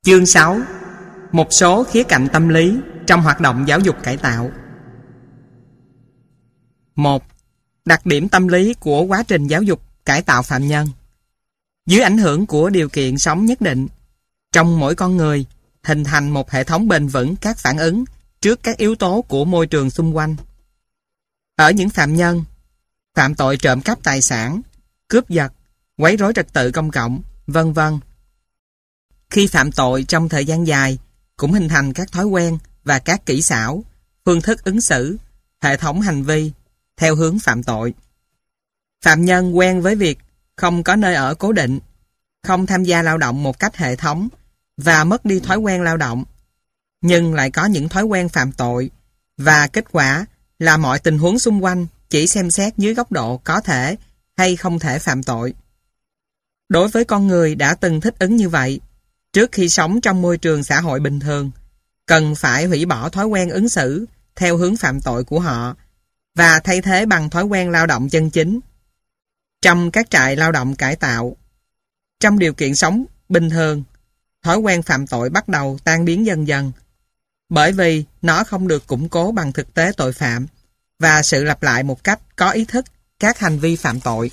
Chương 6. Một số khía cạnh tâm lý trong hoạt động giáo dục cải tạo. 1. Đặc điểm tâm lý của quá trình giáo dục cải tạo phạm nhân. Dưới ảnh hưởng của điều kiện sống nhất định, trong mỗi con người hình thành một hệ thống bền vững các phản ứng trước các yếu tố của môi trường xung quanh. Ở những phạm nhân phạm tội trộm cắp tài sản, cướp giật, quấy rối trật tự công cộng, vân vân, khi phạm tội trong thời gian dài cũng hình thành các thói quen và các kỹ xảo, phương thức ứng xử, hệ thống hành vi theo hướng phạm tội. Phạm nhân quen với việc không có nơi ở cố định, không tham gia lao động một cách hệ thống và mất đi thói quen lao động, nhưng lại có những thói quen phạm tội, và kết quả là mọi tình huống xung quanh chỉ xem xét dưới góc độ có thể hay không thể phạm tội. Đối với con người đã từng thích ứng như vậy, trước khi sống trong môi trường xã hội bình thường, cần phải hủy bỏ thói quen ứng xử theo hướng phạm tội của họ và thay thế bằng thói quen lao động chân chính. Trong các trại lao động cải tạo, trong điều kiện sống bình thường, thói quen phạm tội bắt đầu tan biến dần dần, bởi vì nó không được củng cố bằng thực tế tội phạm và sự lặp lại một cách có ý thức các hành vi phạm tội.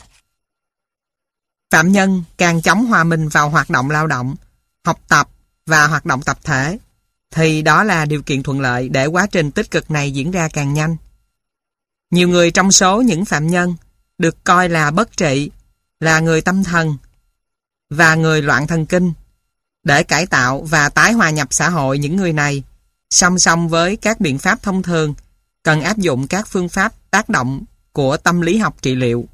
Phạm nhân càng chóng hòa mình vào hoạt động lao động, học tập và hoạt động tập thể, thì đó là điều kiện thuận lợi để quá trình tích cực này diễn ra càng nhanh. Nhiều người trong số những phạm nhân được coi là bất trị, là người tâm thần và người loạn thần kinh. Để cải tạo và tái hòa nhập xã hội những người này, song song với các biện pháp thông thường, cần áp dụng các phương pháp tác động của tâm lý học trị liệu.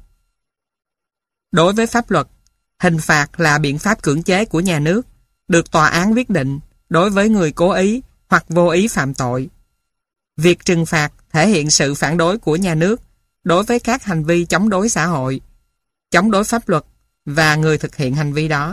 Đối với pháp luật, hình phạt là biện pháp cưỡng chế của nhà nước, được tòa án quyết định đối với người cố ý hoặc vô ý phạm tội. Việc trừng phạt thể hiện sự phản đối của nhà nước đối với các hành vi chống đối xã hội, chống đối pháp luật và người thực hiện hành vi đó.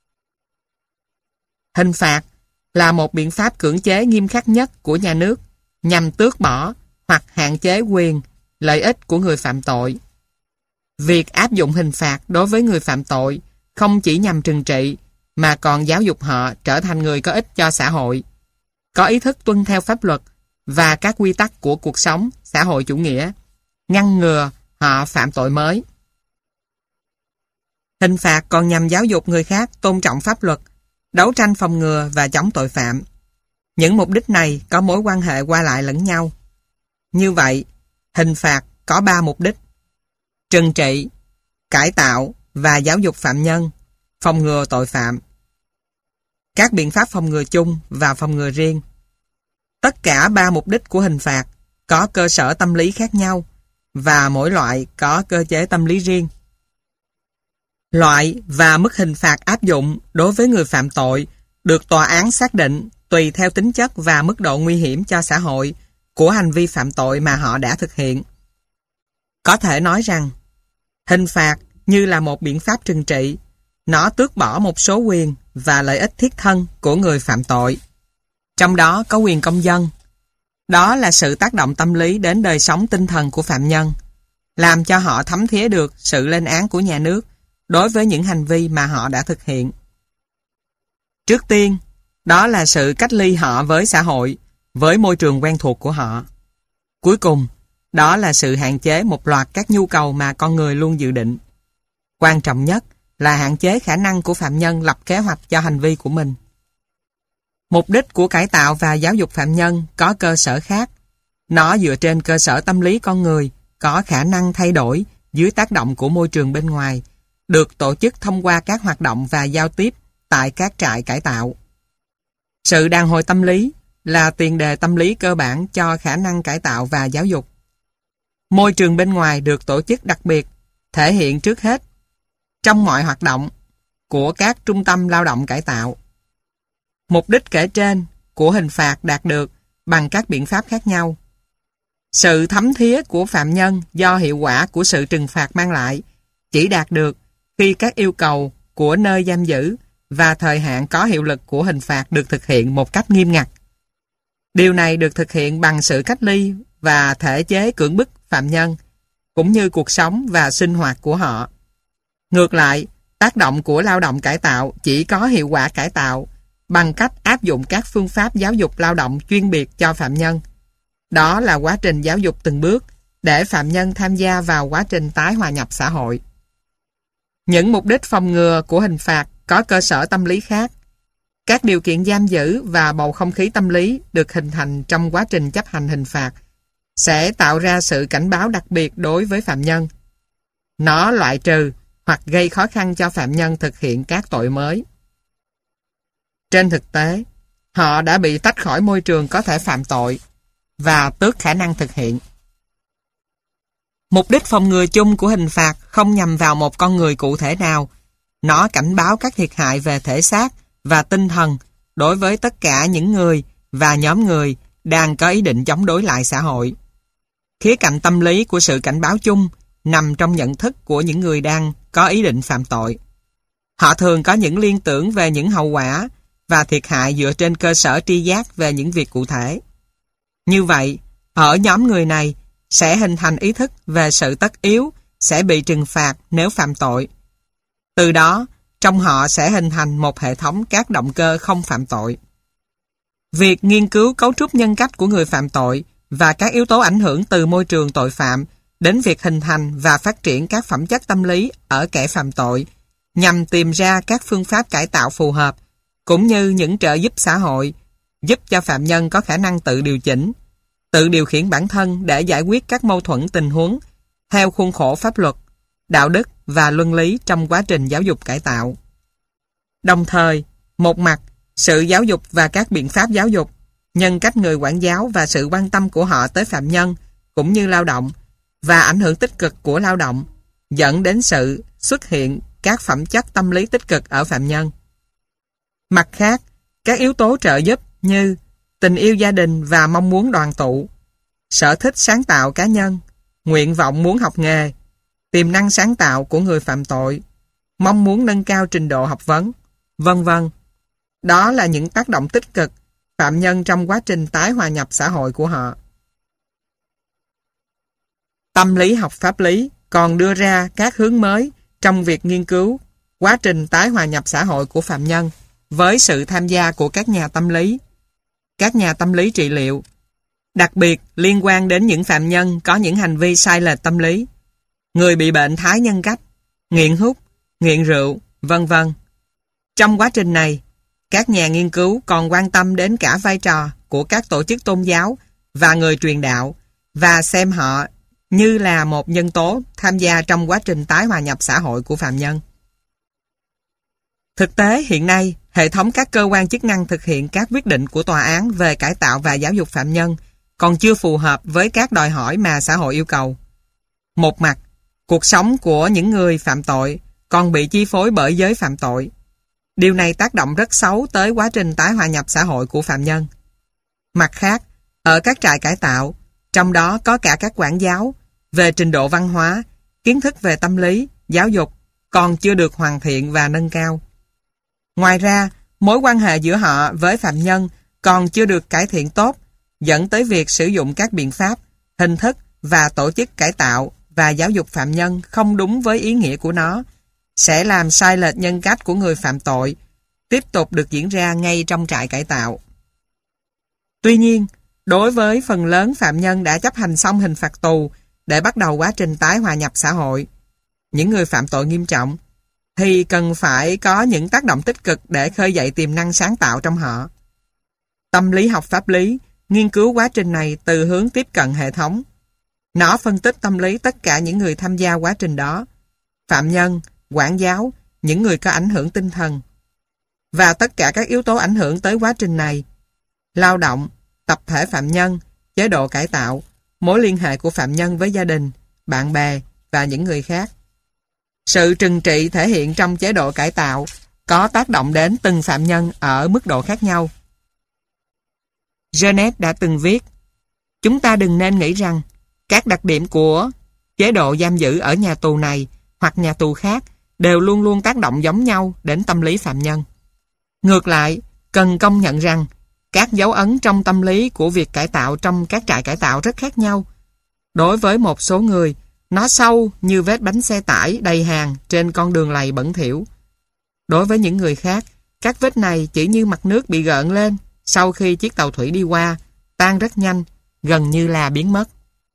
Hình phạt là một biện pháp cưỡng chế nghiêm khắc nhất của nhà nước nhằm tước bỏ hoặc hạn chế quyền, lợi ích của người phạm tội. Việc áp dụng hình phạt đối với người phạm tội không chỉ nhằm trừng trị, mà còn giáo dục họ trở thành người có ích cho xã hội, có ý thức tuân theo pháp luật và các quy tắc của cuộc sống xã hội chủ nghĩa, ngăn ngừa họ phạm tội mới. Hình phạt còn nhằm giáo dục người khác tôn trọng pháp luật, đấu tranh phòng ngừa và chống tội phạm. Những mục đích này có mối quan hệ qua lại lẫn nhau. Như vậy, hình phạt có 3 mục đích: trừng trị, cải tạo và giáo dục phạm nhân, phòng ngừa tội phạm. Các biện pháp phòng ngừa chung và phòng ngừa riêng. Tất cả 3 mục đích của hình phạt có cơ sở tâm lý khác nhau và mỗi loại có cơ chế tâm lý riêng. Loại và mức hình phạt áp dụng đối với người phạm tội được tòa án xác định tùy theo tính chất và mức độ nguy hiểm cho xã hội của hành vi phạm tội mà họ đã thực hiện. Có thể nói rằng, hình phạt như là một biện pháp trừng trị, nó tước bỏ một số quyền và lợi ích thiết thân của người phạm tội. Trong đó có quyền công dân. Đó là sự tác động tâm lý đến đời sống tinh thần của phạm nhân, làm cho họ thấm thía được sự lên án của nhà nước đối với những hành vi mà họ đã thực hiện. Trước tiên, đó là sự cách ly họ với xã hội, với môi trường quen thuộc của họ. Cuối cùng, đó là sự hạn chế một loạt các nhu cầu mà con người luôn dự định. Quan trọng nhất là hạn chế khả năng của phạm nhân lập kế hoạch cho hành vi của mình. Mục đích của cải tạo và giáo dục phạm nhân có cơ sở khác. Nó dựa trên cơ sở tâm lý con người có khả năng thay đổi dưới tác động của môi trường bên ngoài, được tổ chức thông qua các hoạt động và giao tiếp tại các trại cải tạo. Sự đàn hồi tâm lý là tiền đề tâm lý cơ bản cho khả năng cải tạo và giáo dục. Môi trường bên ngoài được tổ chức đặc biệt, thể hiện trước hết trong mọi hoạt động của các trung tâm lao động cải tạo. Mục đích kể trên của hình phạt đạt được bằng các biện pháp khác nhau. Sự thấm thía của phạm nhân do hiệu quả của sự trừng phạt mang lại chỉ đạt được khi các yêu cầu của nơi giam giữ và thời hạn có hiệu lực của hình phạt được thực hiện một cách nghiêm ngặt. Điều này được thực hiện bằng sự cách ly và thể chế cưỡng bức phạm nhân, cũng như cuộc sống và sinh hoạt của họ. Ngược lại, tác động của lao động cải tạo chỉ có hiệu quả cải tạo bằng cách áp dụng các phương pháp giáo dục lao động chuyên biệt cho phạm nhân. Đó là quá trình giáo dục từng bước để phạm nhân tham gia vào quá trình tái hòa nhập xã hội. Những mục đích phòng ngừa của hình phạt có cơ sở tâm lý khác. Các điều kiện giam giữ và bầu không khí tâm lý được hình thành trong quá trình chấp hành hình phạt sẽ tạo ra sự cảnh báo đặc biệt đối với phạm nhân. Nó loại trừ hoặc gây khó khăn cho phạm nhân thực hiện các tội mới. Trên thực tế, họ đã bị tách khỏi môi trường có thể phạm tội và tước khả năng thực hiện. Mục đích phòng ngừa chung của hình phạt không nhằm vào một con người cụ thể nào. Nó cảnh báo các thiệt hại về thể xác và tinh thần đối với tất cả những người và nhóm người đang có ý định chống đối lại xã hội. Khía cạnh tâm lý của sự cảnh báo chung nằm trong nhận thức của những người đang có ý định phạm tội. Họ thường có những liên tưởng về những hậu quả và thiệt hại dựa trên cơ sở tri giác về những việc cụ thể. Như vậy, ở nhóm người này sẽ hình thành ý thức về sự tất yếu sẽ bị trừng phạt nếu phạm tội. Từ đó, trong họ sẽ hình thành một hệ thống các động cơ không phạm tội. Việc nghiên cứu cấu trúc nhân cách của người phạm tội và các yếu tố ảnh hưởng từ môi trường tội phạm đến việc hình thành và phát triển các phẩm chất tâm lý ở kẻ phạm tội nhằm tìm ra các phương pháp cải tạo phù hợp cũng như những trợ giúp xã hội giúp cho phạm nhân có khả năng tự điều chỉnh, tự điều khiển bản thân để giải quyết các mâu thuẫn tình huống theo khuôn khổ pháp luật, đạo đức và luân lý trong quá trình giáo dục cải tạo. Đồng thời, một mặt, sự giáo dục và các biện pháp giáo dục, nhân cách người quản giáo và sự quan tâm của họ tới phạm nhân cũng như lao động và ảnh hưởng tích cực của lao động dẫn đến sự xuất hiện các phẩm chất tâm lý tích cực ở phạm nhân. Mặt khác, các yếu tố trợ giúp như tình yêu gia đình và mong muốn đoàn tụ, sở thích sáng tạo cá nhân, nguyện vọng muốn học nghề, tiềm năng sáng tạo của người phạm tội, mong muốn nâng cao trình độ học vấn, vân vân. Đó là những tác động tích cực phạm nhân trong quá trình tái hòa nhập xã hội của họ. Tâm lý học pháp lý còn đưa ra các hướng mới trong việc nghiên cứu quá trình tái hòa nhập xã hội của phạm nhân với sự tham gia của các nhà tâm lý, các nhà tâm lý trị liệu, đặc biệt liên quan đến những phạm nhân có những hành vi sai lệch tâm lý, người bị bệnh thái nhân cách, nghiện hút, nghiện rượu, vân vân. Trong quá trình này, các nhà nghiên cứu còn quan tâm đến cả vai trò của các tổ chức tôn giáo và người truyền đạo và xem họ như là một nhân tố tham gia trong quá trình tái hòa nhập xã hội của phạm nhân. Thực tế hiện nay, hệ thống các cơ quan chức năng thực hiện các quyết định của tòa án về cải tạo và giáo dục phạm nhân còn chưa phù hợp với các đòi hỏi mà xã hội yêu cầu. Một mặt, cuộc sống của những người phạm tội còn bị chi phối bởi giới phạm tội. Điều này tác động rất xấu tới quá trình tái hòa nhập xã hội của phạm nhân. Mặt khác, ở các trại cải tạo, trong đó có cả các quản giáo, về trình độ văn hóa, kiến thức về tâm lý, giáo dục còn chưa được hoàn thiện và nâng cao. Ngoài ra, mối quan hệ giữa họ với phạm nhân còn chưa được cải thiện tốt, dẫn tới việc sử dụng các biện pháp, hình thức và tổ chức cải tạo và giáo dục phạm nhân không đúng với ý nghĩa của nó, sẽ làm sai lệch nhân cách của người phạm tội, tiếp tục được diễn ra ngay trong trại cải tạo. Tuy nhiên, đối với phần lớn phạm nhân đã chấp hành xong hình phạt tù để bắt đầu quá trình tái hòa nhập xã hội, những người phạm tội nghiêm trọng, thì cần phải có những tác động tích cực để khơi dậy tiềm năng sáng tạo trong họ. Tâm lý học pháp lý nghiên cứu quá trình này từ hướng tiếp cận hệ thống. Nó phân tích tâm lý tất cả những người tham gia quá trình đó, phạm nhân, quản giáo, những người có ảnh hưởng tinh thần, và tất cả các yếu tố ảnh hưởng tới quá trình này: lao động, tập thể phạm nhân, chế độ cải tạo, mối liên hệ của phạm nhân với gia đình, bạn bè và những người khác. Sự trừng trị thể hiện trong chế độ cải tạo có tác động đến từng phạm nhân ở mức độ khác nhau. Janet đã từng viết: chúng ta đừng nên nghĩ rằng các đặc điểm của chế độ giam giữ ở nhà tù này hoặc nhà tù khác đều luôn luôn tác động giống nhau đến tâm lý phạm nhân. Ngược lại, cần công nhận rằng các dấu ấn trong tâm lý của việc cải tạo trong các trại cải tạo rất khác nhau. Đối với một số người, nó sâu như vết bánh xe tải đầy hàng trên con đường lầy bẩn thỉu. Đối với những người khác, Các vết này chỉ như mặt nước bị gợn lên sau khi chiếc tàu thủy đi qua, tan rất nhanh, gần như là biến mất.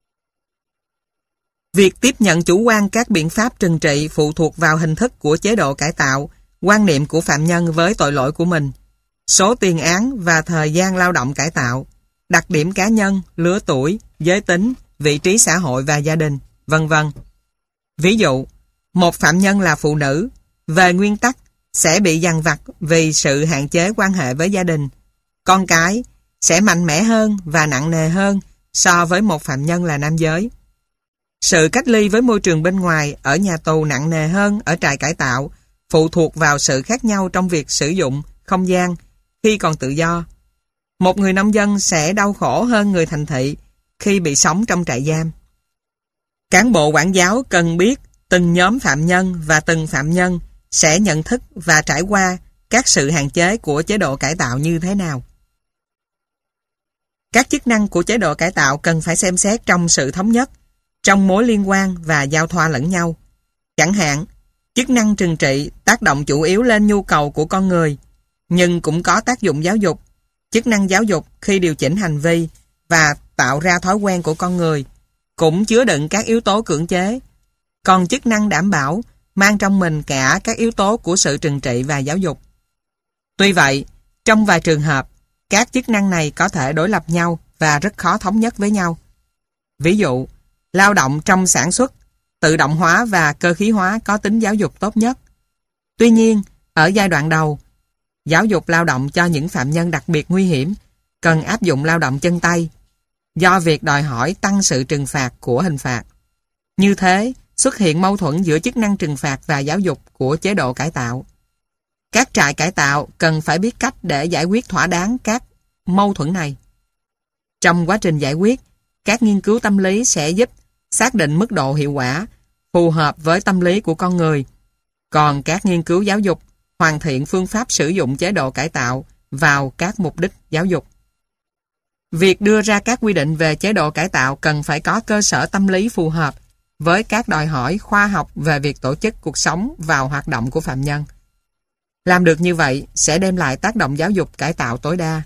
Việc tiếp nhận chủ quan các biện pháp trừng trị phụ thuộc vào hình thức của chế độ cải tạo, quan niệm của phạm nhân với tội lỗi của mình, số tiền án và thời gian lao động cải tạo, đặc điểm cá nhân, lứa tuổi, giới tính, vị trí xã hội và gia đình, vân vân. Ví dụ, một phạm nhân là phụ nữ, về nguyên tắc sẽ bị dằn vặt vì sự hạn chế quan hệ với gia đình. Con cái sẽ mạnh mẽ hơn và nặng nề hơn so với một phạm nhân là nam giới. Sự cách ly với môi trường bên ngoài ở nhà tù nặng nề hơn ở trại cải tạo, phụ thuộc vào sự khác nhau trong việc sử dụng không gian khi còn tự do. Một người nông dân sẽ đau khổ hơn người thành thị khi bị sống trong trại giam. Cán bộ quản giáo cần biết từng nhóm phạm nhân và từng phạm nhân sẽ nhận thức và trải qua các sự hạn chế của chế độ cải tạo như thế nào. Các chức năng của chế độ cải tạo cần phải xem xét trong sự thống nhất, trong mối liên quan và giao thoa lẫn nhau. Chẳng hạn, chức năng trừng trị tác động chủ yếu lên nhu cầu của con người, nhưng cũng có tác dụng giáo dục. Chức năng giáo dục khi điều chỉnh hành vi và tạo ra thói quen của con người cũng chứa đựng các yếu tố cưỡng chế. Còn chức năng đảm bảo mang trong mình cả các yếu tố của sự trừng trị và giáo dục. Tuy vậy, trong vài trường hợp, các chức năng này có thể đối lập nhau và rất khó thống nhất với nhau. Ví dụ, lao động trong sản xuất, tự động hóa và cơ khí hóa có tính giáo dục tốt nhất. Tuy nhiên, ở giai đoạn đầu, giáo dục lao động cho những phạm nhân đặc biệt nguy hiểm cần áp dụng lao động chân tay, do việc đòi hỏi tăng sự trừng phạt của hình phạt. Như thế, xuất hiện mâu thuẫn giữa chức năng trừng phạt và giáo dục của chế độ cải tạo. Các trại cải tạo cần phải biết cách để giải quyết thỏa đáng các mâu thuẫn này. Trong quá trình giải quyết, các nghiên cứu tâm lý sẽ giúp xác định mức độ hiệu quả phù hợp với tâm lý của con người. Còn các nghiên cứu giáo dục hoàn thiện phương pháp sử dụng chế độ cải tạo vào các mục đích giáo dục. Việc đưa ra các quy định về chế độ cải tạo cần phải có cơ sở tâm lý phù hợp với các đòi hỏi khoa học về việc tổ chức cuộc sống vào hoạt động của phạm nhân. Làm được như vậy sẽ đem lại tác động giáo dục cải tạo tối đa.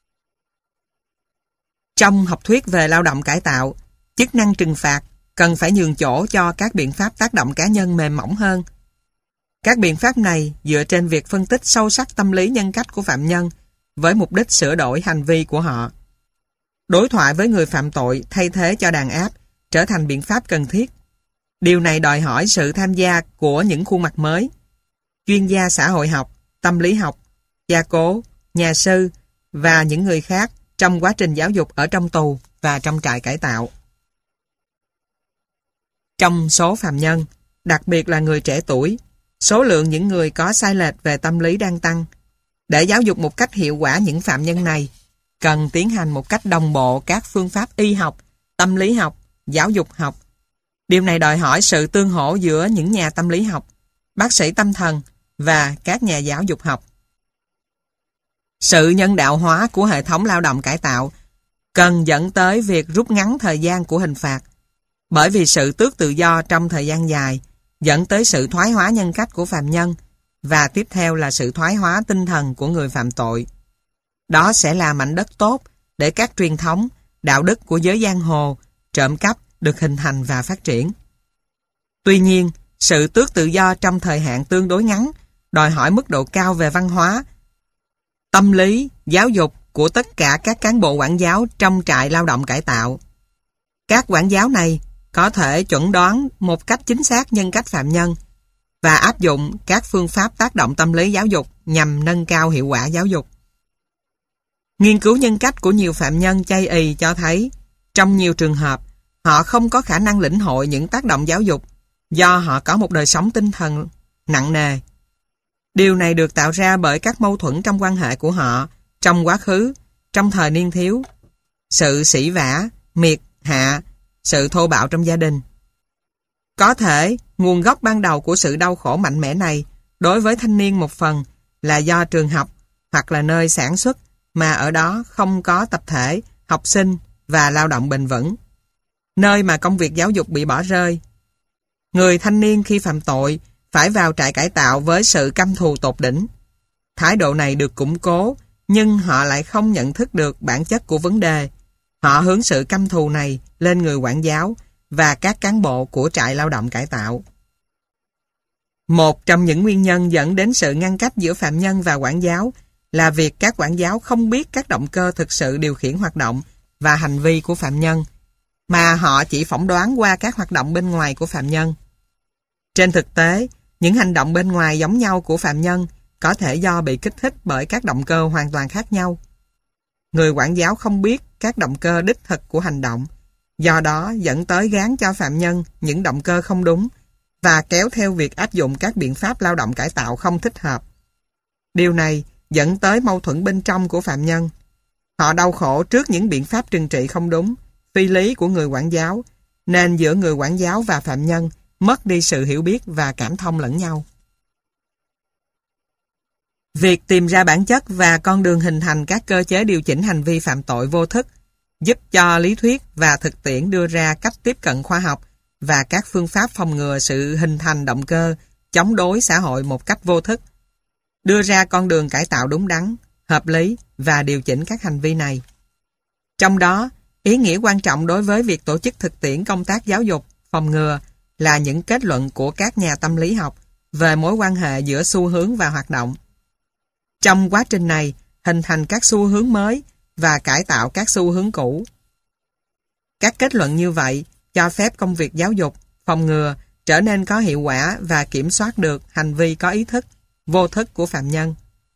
Trong học thuyết về lao động cải tạo, chức năng trừng phạt cần phải nhường chỗ cho các biện pháp tác động cá nhân mềm mỏng hơn. Các biện pháp này dựa trên việc phân tích sâu sắc tâm lý nhân cách của phạm nhân với mục đích sửa đổi hành vi của họ. Đối thoại với người phạm tội thay thế cho đàn áp trở thành biện pháp cần thiết. Điều này đòi hỏi sự tham gia của những khuôn mặt mới, chuyên gia xã hội học, tâm lý học, gia cố, nhà sư và những người khác trong quá trình giáo dục ở trong tù và trong trại cải tạo. Trong số phạm nhân, đặc biệt là người trẻ tuổi, số lượng những người có sai lệch về tâm lý đang tăng. Để giáo dục một cách hiệu quả những phạm nhân này, cần tiến hành một cách đồng bộ các phương pháp y học, tâm lý học, giáo dục học. Điều này đòi hỏi sự tương hỗ giữa những nhà tâm lý học, bác sĩ tâm thần và các nhà giáo dục học. Sự nhân đạo hóa của hệ thống lao động cải tạo cần dẫn tới việc rút ngắn thời gian của hình phạt, bởi vì sự tước tự do trong thời gian dài dẫn tới sự thoái hóa nhân cách của phạm nhân và tiếp theo là sự thoái hóa tinh thần của người phạm tội. Đó sẽ là mảnh đất tốt để các truyền thống, đạo đức của giới giang hồ, trộm cắp được hình thành và phát triển. Tuy nhiên, sự tước tự do trong thời hạn tương đối ngắn đòi hỏi mức độ cao về văn hóa, tâm lý, giáo dục của tất cả các cán bộ quản giáo trong trại lao động cải tạo. Các quản giáo này có thể chẩn đoán một cách chính xác nhân cách phạm nhân và áp dụng các phương pháp tác động tâm lý giáo dục nhằm nâng cao hiệu quả giáo dục. Nghiên cứu nhân cách của nhiều phạm nhân chây ỳ cho thấy, trong nhiều trường hợp, họ không có khả năng lĩnh hội những tác động giáo dục do họ có một đời sống tinh thần nặng nề. Điều này được tạo ra bởi các mâu thuẫn trong quan hệ của họ trong quá khứ, trong thời niên thiếu, sự sỉ vả, miệt, hạ, sự thô bạo trong gia đình. Có thể, nguồn gốc ban đầu của sự đau khổ mạnh mẽ này đối với thanh niên một phần là do trường học hoặc là nơi sản xuất mà ở đó không có tập thể, học sinh và lao động bền vững, nơi mà công việc giáo dục bị bỏ rơi. Người thanh niên khi phạm tội phải vào trại cải tạo với sự căm thù tột đỉnh. Thái độ này được củng cố, nhưng họ lại không nhận thức được bản chất của vấn đề. Họ hướng sự căm thù này lên người quản giáo và các cán bộ của trại lao động cải tạo. Một trong những nguyên nhân dẫn đến sự ngăn cách giữa phạm nhân và quản giáo là việc các quản giáo không biết các động cơ thực sự điều khiển hoạt động và hành vi của phạm nhân, mà họ chỉ phỏng đoán qua các hoạt động bên ngoài của phạm nhân. Trên thực tế, những hành động bên ngoài giống nhau của phạm nhân có thể do bị kích thích bởi các động cơ hoàn toàn khác nhau. Người quản giáo không biết các động cơ đích thực của hành động, do đó dẫn tới gán cho phạm nhân những động cơ không đúng và kéo theo việc áp dụng các biện pháp lao động cải tạo không thích hợp. Điều này dẫn tới mâu thuẫn bên trong của phạm nhân. Họ đau khổ trước những biện pháp trừng trị không đúng, phi lý của người quản giáo, nên giữa người quản giáo và phạm nhân mất đi sự hiểu biết và cảm thông lẫn nhau. Việc tìm ra bản chất và con đường hình thành các cơ chế điều chỉnh hành vi phạm tội vô thức giúp cho lý thuyết và thực tiễn đưa ra cách tiếp cận khoa học và các phương pháp phòng ngừa sự hình thành động cơ chống đối xã hội một cách vô thức, đưa ra con đường cải tạo đúng đắn, hợp lý và điều chỉnh các hành vi này. Trong đó, ý nghĩa quan trọng đối với việc tổ chức thực tiễn công tác giáo dục, phòng ngừa là những kết luận của các nhà tâm lý học về mối quan hệ giữa xu hướng và hoạt động. Trong quá trình này, hình thành các xu hướng mới và cải tạo các xu hướng cũ. Các kết luận như vậy cho phép công việc giáo dục, phòng ngừa trở nên có hiệu quả và kiểm soát được hành vi có ý thức, vô thức của phạm nhân.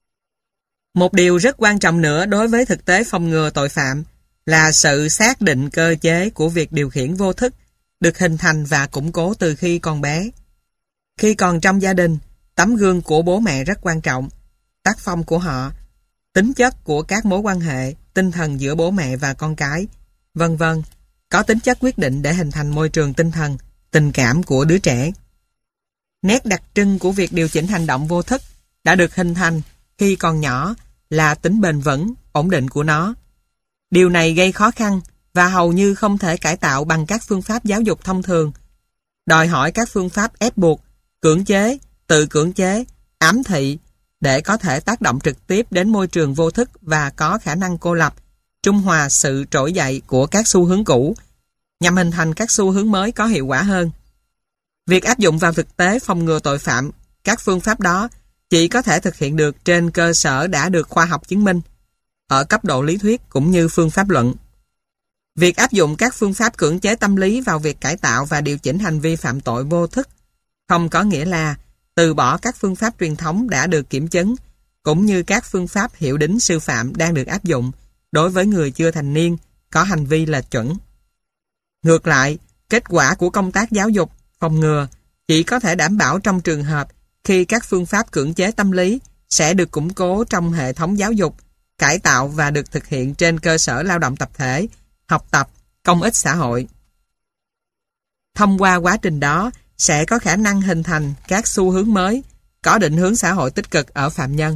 Một điều rất quan trọng nữa đối với thực tế phòng ngừa tội phạm là sự xác định cơ chế của việc điều khiển vô thức được hình thành và củng cố từ khi còn bé. Khi còn trong gia đình, tấm gương của bố mẹ rất quan trọng. Tác phong của họ, tính chất của các mối quan hệ, tinh thần giữa bố mẹ và con cái, vân vân, có tính chất quyết định để hình thành môi trường tinh thần, tình cảm của đứa trẻ. Nét đặc trưng của việc điều chỉnh hành động vô thức đã được hình thành khi còn nhỏ là tính bền vững, ổn định của nó. Điều này gây khó khăn và hầu như không thể cải tạo bằng các phương pháp giáo dục thông thường, đòi hỏi các phương pháp ép buộc, cưỡng chế, tự cưỡng chế, ám thị để có thể tác động trực tiếp đến môi trường vô thức và có khả năng cô lập, trung hòa sự trỗi dậy của các xu hướng cũ, nhằm hình thành các xu hướng mới có hiệu quả hơn. Việc áp dụng vào thực tế phòng ngừa tội phạm, các phương pháp đó chỉ có thể thực hiện được trên cơ sở đã được khoa học chứng minh, ở cấp độ lý thuyết cũng như phương pháp luận. Việc áp dụng các phương pháp cưỡng chế tâm lý vào việc cải tạo và điều chỉnh hành vi phạm tội vô thức không có nghĩa là từ bỏ các phương pháp truyền thống đã được kiểm chứng, cũng như các phương pháp hiệu đính sư phạm đang được áp dụng đối với người chưa thành niên có hành vi lệch chuẩn. Ngược lại, kết quả của công tác giáo dục, phòng ngừa chỉ có thể đảm bảo trong trường hợp khi các phương pháp cưỡng chế tâm lý sẽ được củng cố trong hệ thống giáo dục, cải tạo và được thực hiện trên cơ sở lao động tập thể, học tập, công ích xã hội. Thông qua quá trình đó sẽ có khả năng hình thành các xu hướng mới, có định hướng xã hội tích cực ở phạm nhân.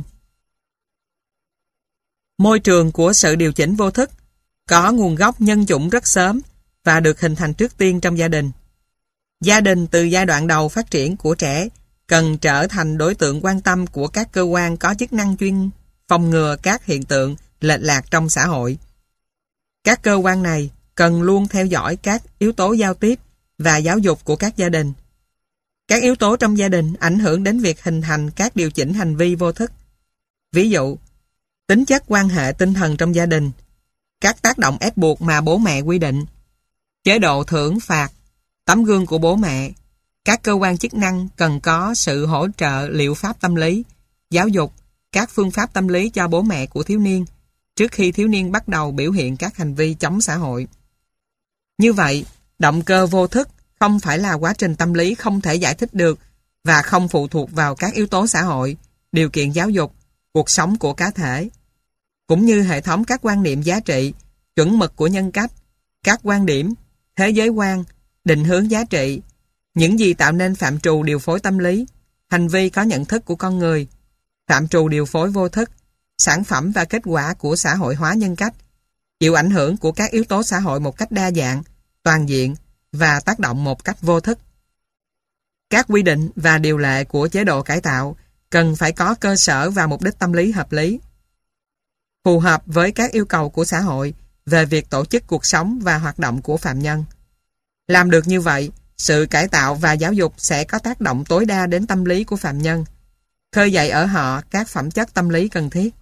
Môi trường của sự điều chỉnh vô thức có nguồn gốc nhân chủng rất sớm và được hình thành trước tiên trong gia đình. Gia đình từ giai đoạn đầu phát triển của trẻ cần trở thành đối tượng quan tâm của các cơ quan có chức năng chuyên phòng ngừa các hiện tượng lệch lạc trong xã hội. Các cơ quan này cần luôn theo dõi các yếu tố giao tiếp và giáo dục của các gia đình. Các yếu tố trong gia đình ảnh hưởng đến việc hình thành các điều chỉnh hành vi vô thức. Ví dụ, tính chất quan hệ tinh thần trong gia đình, các tác động ép buộc mà bố mẹ quy định, chế độ thưởng phạt, tấm gương của bố mẹ. Các cơ quan chức năng cần có sự hỗ trợ liệu pháp tâm lý, giáo dục, các phương pháp tâm lý cho bố mẹ của thiếu niên trước khi thiếu niên bắt đầu biểu hiện các hành vi chống xã hội. Như vậy, động cơ vô thức không phải là quá trình tâm lý không thể giải thích được và không phụ thuộc vào các yếu tố xã hội, điều kiện giáo dục, cuộc sống của cá thể, cũng như hệ thống các quan niệm giá trị, chuẩn mực của nhân cách, các quan điểm, thế giới quan, định hướng giá trị, những gì tạo nên phạm trù điều phối tâm lý, hành vi có nhận thức của con người, phạm trù điều phối vô thức, sản phẩm và kết quả của xã hội hóa nhân cách, chịu ảnh hưởng của các yếu tố xã hội một cách đa dạng, toàn diện và tác động một cách vô thức. Các quy định và điều lệ của chế độ cải tạo cần phải có cơ sở và mục đích tâm lý hợp lý, phù hợp với các yêu cầu của xã hội về việc tổ chức cuộc sống và hoạt động của phạm nhân. Làm được như vậy, sự cải tạo và giáo dục sẽ có tác động tối đa đến tâm lý của phạm nhân, khơi dậy ở họ các phẩm chất tâm lý cần thiết.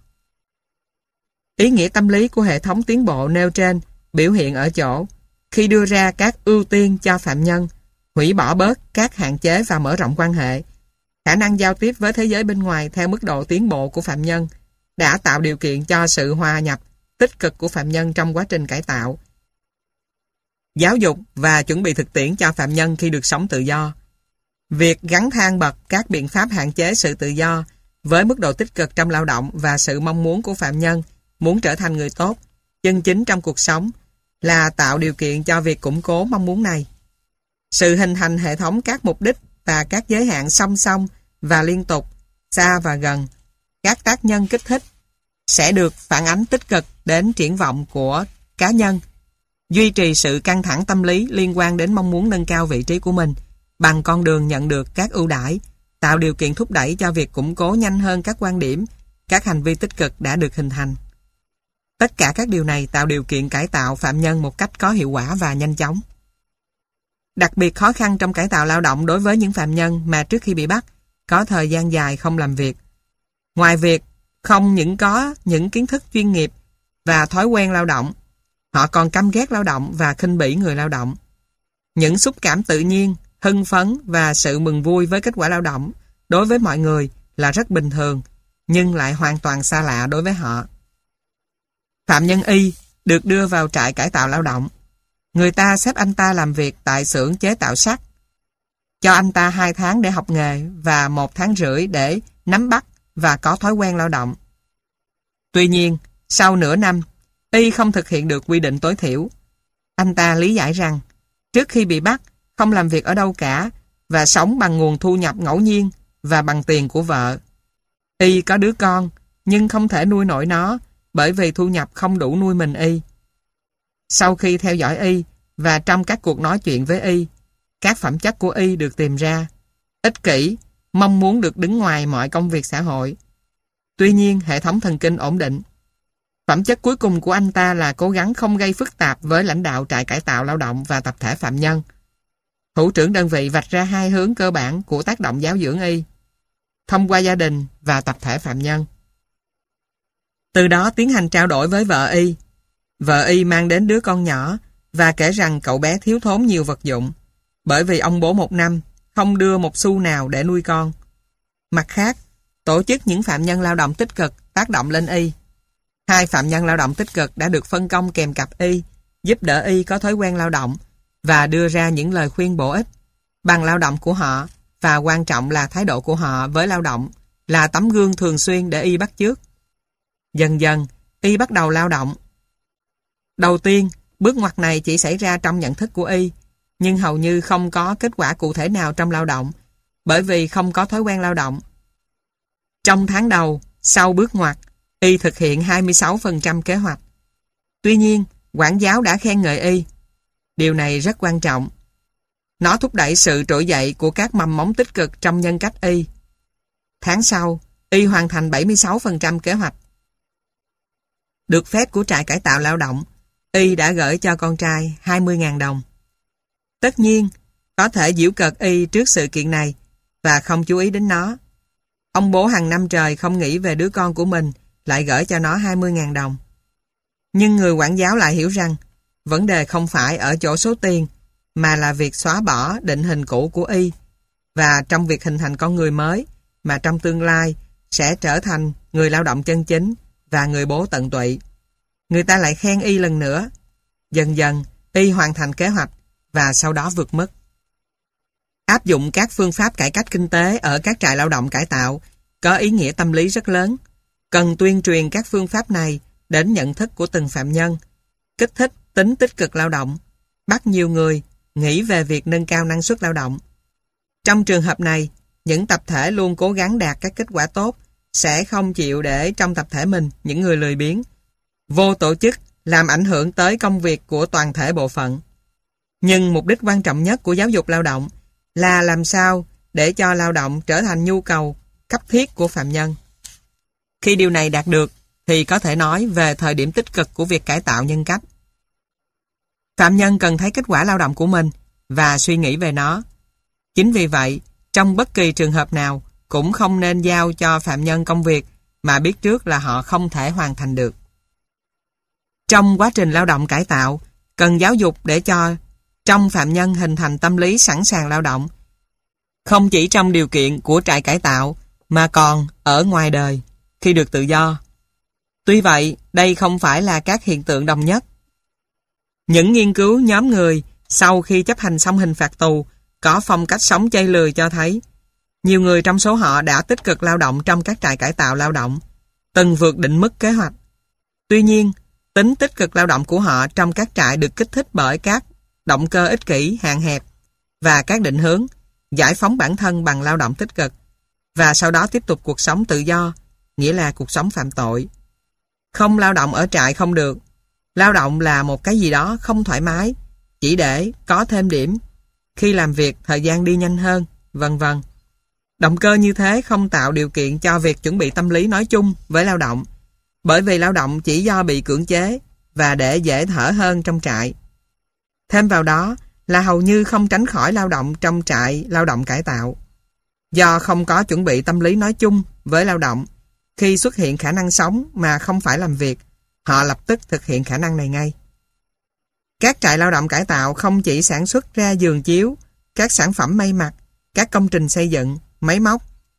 Ý nghĩa tâm lý của hệ thống tiến bộ nêu trên biểu hiện ở chỗ khi đưa ra các ưu tiên cho phạm nhân, hủy bỏ bớt các hạn chế và mở rộng quan hệ, khả năng giao tiếp với thế giới bên ngoài theo mức độ tiến bộ của phạm nhân đã tạo điều kiện cho sự hòa nhập tích cực của phạm nhân trong quá trình cải tạo, giáo dục và chuẩn bị thực tiễn cho phạm nhân khi được sống tự do. Việc gắn thang bậc các biện pháp hạn chế sự tự do với mức độ tích cực trong lao động và sự mong muốn của phạm nhân muốn trở thành người tốt, chân chính trong cuộc sống là tạo điều kiện cho việc củng cố mong muốn này. Sự hình thành hệ thống các mục đích và các giới hạn song song và liên tục, xa và gần, các tác nhân kích thích sẽ được phản ánh tích cực đến triển vọng của cá nhân, duy trì sự căng thẳng tâm lý liên quan đến mong muốn nâng cao vị trí của mình bằng con đường nhận được các ưu đãi, tạo điều kiện thúc đẩy cho việc củng cố nhanh hơn các quan điểm, các hành vi tích cực đã được hình thành. Tất cả các điều này tạo điều kiện cải tạo phạm nhân một cách có hiệu quả và nhanh chóng. Đặc biệt khó khăn trong cải tạo lao động đối với những phạm nhân mà trước khi bị bắt có thời gian dài không làm việc. Ngoài việc không những có những kiến thức chuyên nghiệp và thói quen lao động, họ còn căm ghét lao động và khinh bỉ người lao động. Những xúc cảm tự nhiên, hưng phấn và sự mừng vui với kết quả lao động đối với mọi người là rất bình thường, nhưng lại hoàn toàn xa lạ đối với họ. Phạm nhân Y được đưa vào trại cải tạo lao động. Người ta xếp anh ta làm việc tại xưởng chế tạo sắt, cho anh ta 2 tháng để học nghề và 1 tháng rưỡi để nắm bắt và có thói quen lao động. Tuy nhiên, sau nửa năm, Y không thực hiện được quy định tối thiểu. Anh ta lý giải rằng, trước khi bị bắt, không làm việc ở đâu cả và sống bằng nguồn thu nhập ngẫu nhiên và bằng tiền của vợ. Y có đứa con, nhưng không thể nuôi nổi nó bởi vì thu nhập không đủ nuôi mình Y. Sau khi theo dõi Y và trong các cuộc nói chuyện với Y, các phẩm chất của Y được tìm ra: ích kỷ, mong muốn được đứng ngoài mọi công việc xã hội. Tuy nhiên, hệ thống thần kinh ổn định. Phẩm chất cuối cùng của anh ta là cố gắng không gây phức tạp với lãnh đạo trại cải tạo lao động và tập thể phạm nhân. Thủ trưởng đơn vị vạch ra 2 hướng cơ bản của tác động giáo dưỡng Y, thông qua gia đình và tập thể phạm nhân. Từ đó tiến hành trao đổi với vợ Y. Vợ Y mang đến đứa con nhỏ và kể rằng cậu bé thiếu thốn nhiều vật dụng, bởi vì ông bố 1 năm không đưa 1 xu nào để nuôi con. Mặt khác, tổ chức những phạm nhân lao động tích cực tác động lên Y. 2 phạm nhân lao động tích cực đã được phân công kèm cặp Y, giúp đỡ Y có thói quen lao động và đưa ra những lời khuyên bổ ích. Bằng lao động của họ và quan trọng là thái độ của họ với lao động là tấm gương thường xuyên để Y bắt chước. Dần dần, Y bắt đầu lao động. Đầu tiên, bước ngoặt này chỉ xảy ra trong nhận thức của Y, nhưng hầu như không có kết quả cụ thể nào trong lao động, bởi vì không có thói quen lao động. Trong tháng đầu, sau bước ngoặt, Y thực hiện 26% kế hoạch. Tuy nhiên, quản giáo đã khen ngợi Y. Điều này rất quan trọng. Nó thúc đẩy sự trỗi dậy của các mầm mống tích cực trong nhân cách Y. Tháng sau, Y hoàn thành 76% kế hoạch. Được phép của trại cải tạo lao động, Y đã gửi cho con trai 20.000 đồng. Tất nhiên, có thể giễu cợt Y trước sự kiện này và không chú ý đến nó. Ông bố hàng năm trời không nghĩ về đứa con của mình lại gửi cho nó 20.000 đồng. Nhưng người quản giáo lại hiểu rằng vấn đề không phải ở chỗ số tiền mà là việc xóa bỏ định hình cũ của Y và trong việc hình thành con người mới mà trong tương lai sẽ trở thành người lao động chân chính và người bố tận tụy. Người ta lại khen Y lần nữa. Dần dần, Y hoàn thành kế hoạch và sau đó vượt mức. Áp dụng các phương pháp cải cách kinh tế ở các trại lao động cải tạo có ý nghĩa tâm lý rất lớn. Cần tuyên truyền các phương pháp này đến nhận thức của từng phạm nhân, kích thích tính tích cực lao động, bắt nhiều người nghĩ về việc nâng cao năng suất lao động. Trong trường hợp này, những tập thể luôn cố gắng đạt các kết quả tốt sẽ không chịu để trong tập thể mình những người lười biếng, vô tổ chức làm ảnh hưởng tới công việc của toàn thể bộ phận. Nhưng mục đích quan trọng nhất của giáo dục lao động là làm sao để cho lao động trở thành nhu cầu cấp thiết của phạm nhân. Khi điều này đạt được, thì có thể nói về thời điểm tích cực của việc cải tạo nhân cách. Phạm nhân cần thấy kết quả lao động của mình và suy nghĩ về nó. Chính vì vậy, trong bất kỳ trường hợp nào cũng không nên giao cho phạm nhân công việc mà biết trước là họ không thể hoàn thành được. Trong quá trình lao động cải tạo, cần giáo dục để cho trong phạm nhân hình thành tâm lý sẵn sàng lao động, không chỉ trong điều kiện của trại cải tạo mà còn ở ngoài đời, khi được tự do. Tuy vậy, đây không phải là các hiện tượng đồng nhất. Những nghiên cứu nhóm người sau khi chấp hành xong hình phạt tù có phong cách sống chây lười cho thấy nhiều người trong số họ đã tích cực lao động trong các trại cải tạo lao động, từng vượt định mức kế hoạch. Tuy nhiên, tính tích cực lao động của họ trong các trại được kích thích bởi các động cơ ích kỷ, hạn hẹp và các định hướng, giải phóng bản thân bằng lao động tích cực và sau đó tiếp tục cuộc sống tự do, nghĩa là cuộc sống phạm tội. Không lao động ở trại không được. Lao động là một cái gì đó không thoải mái, chỉ để có thêm điểm. Khi làm việc, thời gian đi nhanh hơn, vân vân. Động cơ như thế không tạo điều kiện cho việc chuẩn bị tâm lý nói chung với lao động, bởi vì lao động chỉ do bị cưỡng chế và để dễ thở hơn trong trại. Thêm vào đó là hầu như không tránh khỏi lao động trong trại lao động cải tạo. Do không có chuẩn bị tâm lý nói chung với lao động, khi xuất hiện khả năng sống mà không phải làm việc, họ lập tức thực hiện khả năng này ngay. Các trại lao động cải tạo không chỉ sản xuất ra giường chiếu, các sản phẩm may mặc, các công trình xây dựng, máy móc,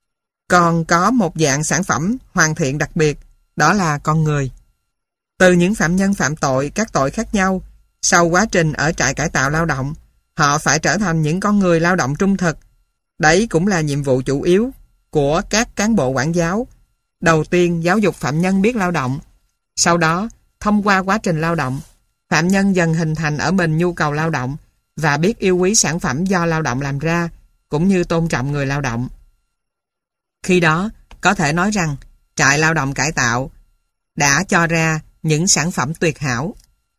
còn có một dạng sản phẩm hoàn thiện đặc biệt, đó là con người. Từ những phạm nhân phạm tội các tội khác nhau, sau quá trình ở trại cải tạo lao động, họ phải trở thành những con người lao động trung thực. Đấy cũng là nhiệm vụ chủ yếu của các cán bộ quản giáo. Đầu tiên, giáo dục phạm nhân biết lao động. Sau đó, thông qua quá trình lao động, phạm nhân dần hình thành ở mình nhu cầu lao động và biết yêu quý sản phẩm do lao động làm ra, cũng như tôn trọng người lao động. Khi đó, có thể nói rằng trại lao động cải tạo đã cho ra những sản phẩm tuyệt hảo.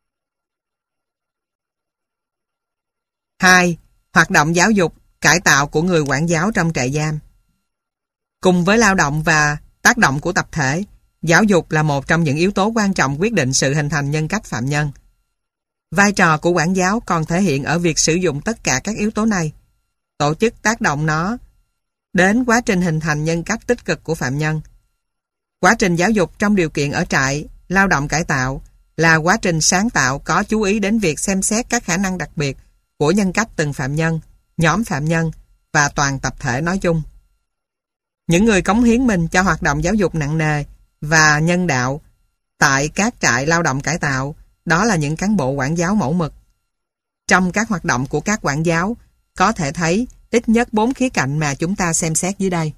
2. Hoạt động giáo dục, cải tạo của người quản giáo trong trại giam. Cùng với lao động và tác động của tập thể, giáo dục là một trong những yếu tố quan trọng quyết định sự hình thành nhân cách phạm nhân. Vai trò của quản giáo còn thể hiện ở việc sử dụng tất cả các yếu tố này, tổ chức tác động nó đến quá trình hình thành nhân cách tích cực của phạm nhân. Quá trình giáo dục trong điều kiện ở trại lao động cải tạo là quá trình sáng tạo có chú ý đến việc xem xét các khả năng đặc biệt của nhân cách từng phạm nhân, nhóm phạm nhân và toàn tập thể nói chung. Những người cống hiến mình cho hoạt động giáo dục nặng nề và nhân đạo tại các trại lao động cải tạo, đó là những cán bộ quản giáo mẫu mực. Trong các hoạt động của các quản giáo, có thể thấy ít nhất 4 khía cạnh mà chúng ta xem xét dưới đây.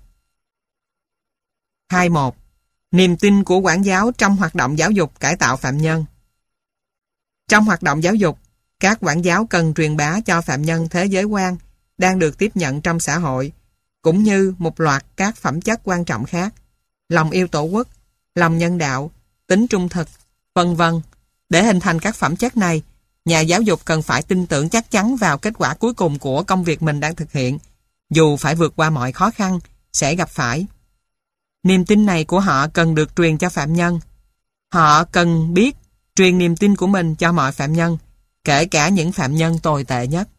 2.1. Niềm tin của quản giáo trong hoạt động giáo dục cải tạo phạm nhân. Trong hoạt động giáo dục, các quản giáo cần truyền bá cho phạm nhân thế giới quan đang được tiếp nhận trong xã hội, cũng như một loạt các phẩm chất quan trọng khác, lòng yêu tổ quốc, lòng nhân đạo, tính trung thực, vân vân. Để hình thành các phẩm chất này, nhà giáo dục cần phải tin tưởng chắc chắn vào kết quả cuối cùng của công việc mình đang thực hiện, dù phải vượt qua mọi khó khăn sẽ gặp phải. Niềm tin này của họ cần được truyền cho phạm nhân. Họ cần biết truyền niềm tin của mình cho mọi phạm nhân, kể cả những phạm nhân tồi tệ nhất.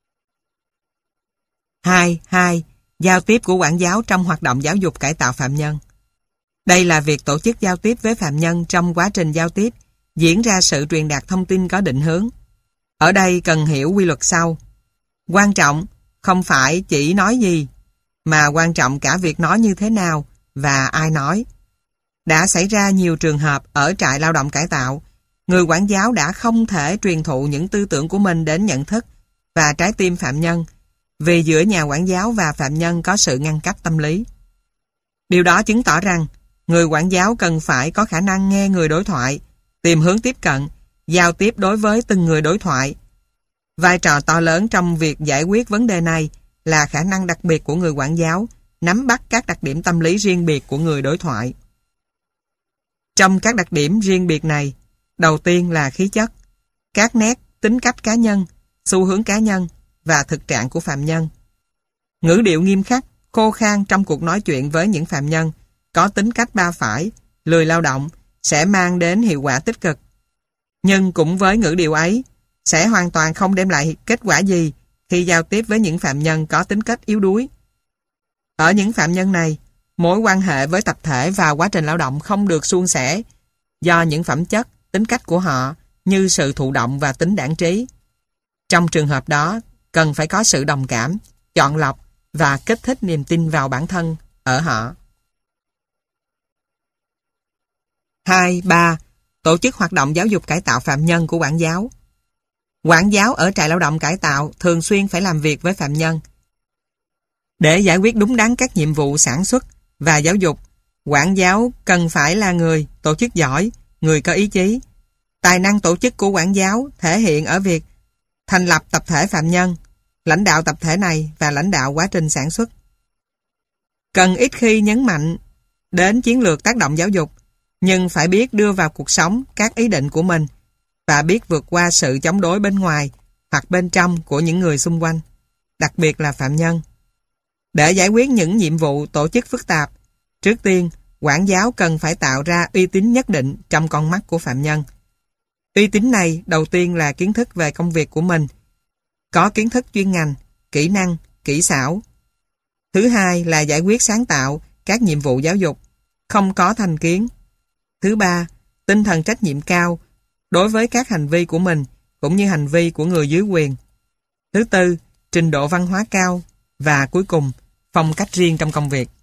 2. Giao tiếp của quản giáo trong hoạt động giáo dục cải tạo phạm nhân. Đây là việc tổ chức giao tiếp với phạm nhân trong quá trình giao tiếp, diễn ra sự truyền đạt thông tin có định hướng. Ở đây cần hiểu quy luật sau. Quan trọng không phải chỉ nói gì, mà quan trọng cả việc nói như thế nào và ai nói. Đã xảy ra nhiều trường hợp ở trại lao động cải tạo, người quản giáo đã không thể truyền thụ những tư tưởng của mình đến nhận thức và trái tim phạm nhân, vì giữa nhà quản giáo và phạm nhân có sự ngăn cách tâm lý. Điều đó chứng tỏ rằng người quản giáo cần phải có khả năng nghe người đối thoại, tìm hướng tiếp cận, giao tiếp đối với từng người đối thoại. Vai trò to lớn trong việc giải quyết vấn đề này là khả năng đặc biệt của người quản giáo, nắm bắt các đặc điểm tâm lý riêng biệt của người đối thoại. Trong các đặc điểm riêng biệt này, đầu tiên là khí chất, các nét, tính cách cá nhân, xu hướng cá nhân và thực trạng của phạm nhân. Ngữ điệu nghiêm khắc, khô khan trong cuộc nói chuyện với những phạm nhân, có tính cách ba phải, lười lao động, sẽ mang đến hiệu quả tích cực. Nhưng cũng với ngữ điệu ấy, sẽ hoàn toàn không đem lại kết quả gì khi giao tiếp với những phạm nhân có tính cách yếu đuối. Ở những phạm nhân này, mối quan hệ với tập thể và quá trình lao động không được suôn sẻ do những phẩm chất, tính cách của họ như sự thụ động và tính đảng trí. Trong trường hợp đó, cần phải có sự đồng cảm, chọn lọc và kích thích niềm tin vào bản thân ở họ. 2. 3. Tổ chức hoạt động giáo dục cải tạo phạm nhân của quản giáo. Quản giáo ở trại lao động cải tạo thường xuyên phải làm việc với phạm nhân. Để giải quyết đúng đắn các nhiệm vụ sản xuất và giáo dục, quản giáo cần phải là người tổ chức giỏi, người có ý chí. Tài năng tổ chức của quản giáo thể hiện ở việc thành lập tập thể phạm nhân, lãnh đạo tập thể này và lãnh đạo quá trình sản xuất. Cần ít khi nhấn mạnh đến chiến lược tác động giáo dục, nhưng phải biết đưa vào cuộc sống các ý định của mình và biết vượt qua sự chống đối bên ngoài hoặc bên trong của những người xung quanh, đặc biệt là phạm nhân. Để giải quyết những nhiệm vụ tổ chức phức tạp, trước tiên, quản giáo cần phải tạo ra uy tín nhất định trong con mắt của phạm nhân. Uy tín này đầu tiên là kiến thức về công việc của mình, có kiến thức chuyên ngành, kỹ năng, kỹ xảo. Thứ hai là giải quyết sáng tạo các nhiệm vụ giáo dục, không có thành kiến. Thứ ba, tinh thần trách nhiệm cao đối với các hành vi của mình cũng như hành vi của người dưới quyền. Thứ tư, trình độ văn hóa cao. Và cuối cùng, phong cách riêng trong công việc.